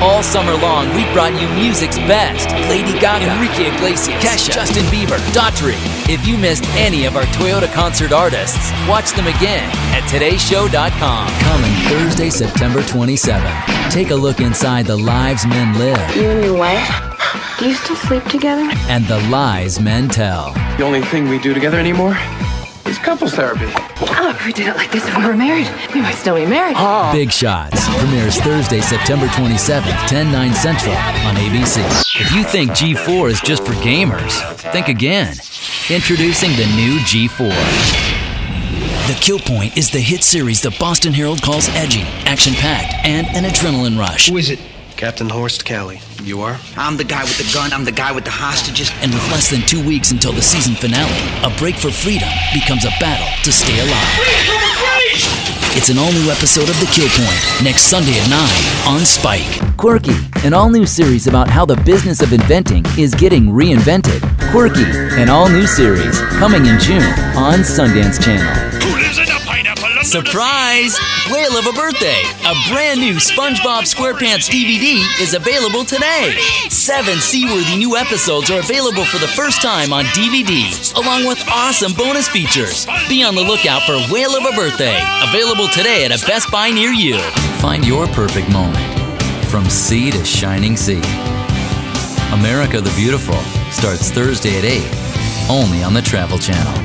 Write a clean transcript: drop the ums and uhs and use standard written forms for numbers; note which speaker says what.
Speaker 1: All summer long, we brought you music's best. Lady Gaga, Enrique Iglesias, Kesha, Justin Bieber, Daughtry. If you missed any of our Toyota concert artists, watch them again at todayshow.com. Coming Thursday, September 27th. Take a look inside the lives men live.
Speaker 2: You and your wife? Do you still sleep together?
Speaker 1: And the lies men tell.
Speaker 3: The only thing we do together anymore is couples therapy.
Speaker 2: Oh, if we did it like this when we were married, we might still be married.
Speaker 1: Big Shots premieres Thursday, September 27th, 10/9 Central on ABC. If you think G4 is just for gamers, think again. Introducing the new G4. The Kill Point is the hit series the Boston Herald calls edgy, action-packed, and an adrenaline rush.
Speaker 4: Who is it?
Speaker 3: Captain Horst Kelly. You are?
Speaker 4: I'm the guy with the gun. I'm the guy with the hostages.
Speaker 1: And with less than 2 weeks until the season finale, a break for freedom becomes a battle to stay alive. It's an all-new episode of The Kill Point, next Sunday at 9 on Spike. Quirky, an all-new series about how the business of inventing is getting reinvented. Quirky, an all-new series, coming in June on Sundance Channel. Surprise! Whale of a Birthday, a brand new SpongeBob SquarePants DVD is available today. 7 seaworthy new episodes are available for the first time on DVD, along with awesome bonus features. Be on the lookout for Whale of a Birthday, available today at a Best Buy near you. Find your perfect moment, from sea to shining sea. America the Beautiful starts Thursday at 8, only on the Travel Channel.